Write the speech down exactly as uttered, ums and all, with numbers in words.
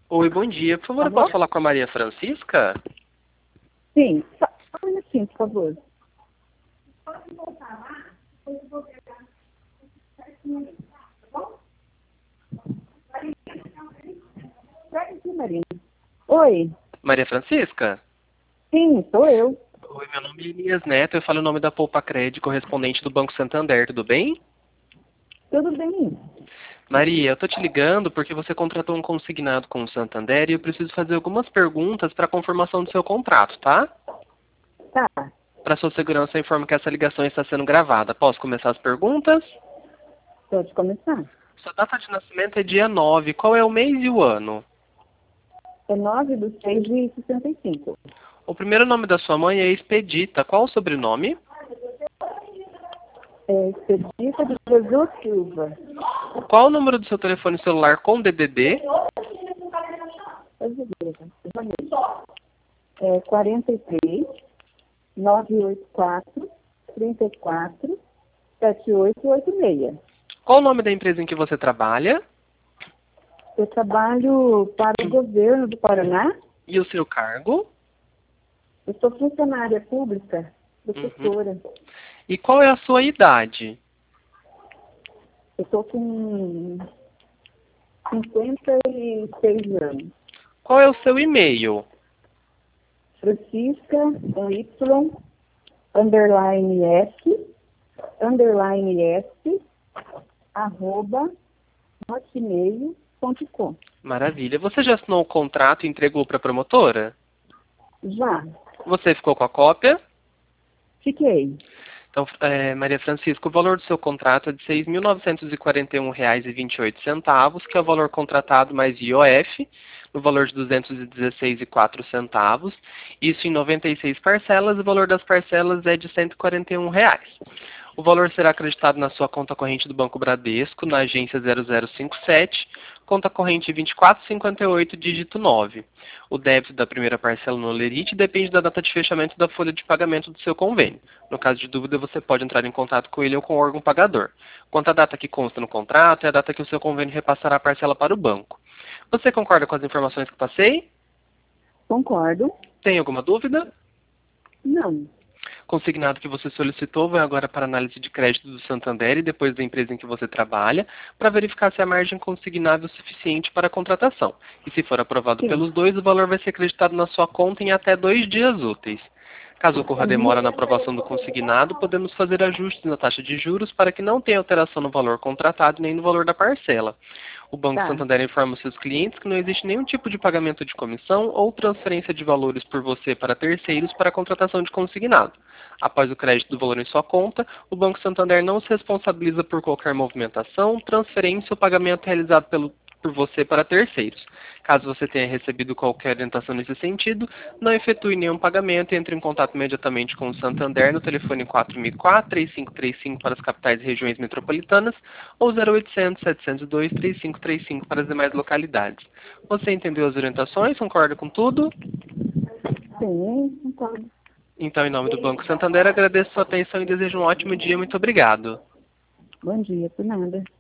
Oi, bom dia. Por favor, eu Alô? posso falar com a Maria Francisca? Sim, só só um minutinho, por favor. Pega aqui, Marina. Oi, Maria Francisca? sim, sou eu. Oi, meu nome é Elias Neto, eu falo o nome da Poupa Cred, correspondente do Banco Santander, tudo bem? Tudo bem? Maria, eu tô te ligando porque você contratou um consignado com o Santander e eu preciso fazer algumas perguntas para confirmação do seu contrato, tá? Tá, Para sua segurança, eu informo que essa ligação está sendo gravada. Posso começar as perguntas? pode começar. Sua data de nascimento é dia nove. Qual é o mês e o ano? É nove do seis de sessenta e cinco. O primeiro nome da sua mãe é Expedita. Qual o sobrenome? É Expedita de Jesus Silva. Qual o número do seu telefone celular com D D D? É quarenta e três, novecentos e oitenta e quatro, trinta e quatro, setenta e oito oitenta e seis. Qual o nome da empresa em que você trabalha? Eu trabalho para o governo do Paraná. E o seu cargo? Eu sou funcionária pública, professora. Uhum. E qual é a sua idade? Eu estou com cinquenta e seis anos. Qual é o seu e-mail? Francisca, com Y, underline S, underline S, arroba, hotmail ponto com. Maravilha. Você já assinou o contrato e entregou para a promotora? Já, Você ficou com a cópia? fiquei. Então, é, Maria Francisca, o valor do seu contrato é de seis mil novecentos e quarenta e um reais e vinte e oito centavos, que é o valor contratado mais I O F, no valor de duzentos e dezesseis reais e quatro centavos. Isso em noventa e seis parcelas, e o valor das parcelas é de cento e quarenta e um reais. O valor será acreditado na sua conta corrente do Banco Bradesco, na agência zero zero cinco sete, conta corrente vinte e quatro cinquenta e oito, dígito nove. O débito da primeira parcela no Lerite depende da data de fechamento da folha de pagamento do seu convênio. No caso de dúvida, você pode entrar em contato com ele ou com o órgão pagador. Quanto à data que consta no contrato, é a data que o seu convênio repassará a parcela para o banco. Você concorda com as informações que passei? Concordo. Tem alguma dúvida? Não. Consignado que você solicitou vai agora para análise de crédito do Santander e depois da empresa em que você trabalha, para verificar se a margem consignável é suficiente para a contratação. E se for aprovado Sim. pelos dois, o valor vai ser acreditado na sua conta em até dois dias úteis. Caso ocorra demora na aprovação do consignado, podemos fazer ajustes na taxa de juros para que não tenha alteração no valor contratado nem no valor da parcela. O Banco Tá. Santander informa os seus clientes que não existe nenhum tipo de pagamento de comissão ou transferência de valores por você para terceiros para a contratação de consignado. Após o crédito do valor em sua conta, o Banco Santander não se responsabiliza por qualquer movimentação, transferência ou pagamento realizado pelo, por você para terceiros. Caso você tenha recebido qualquer orientação nesse sentido, não efetue nenhum pagamento e entre em contato imediatamente com o Santander no telefone quatro mil e quatro, três cinco três cinco para as capitais e regiões metropolitanas ou zero oitocentos, setecentos e dois, trinta e cinco trinta e cinco para as demais localidades. Você entendeu as orientações? Concorda com tudo? Sim, concordo. Então, em nome do Banco Santander, agradeço sua atenção e desejo um ótimo dia. Muito obrigado. Bom dia, por nada.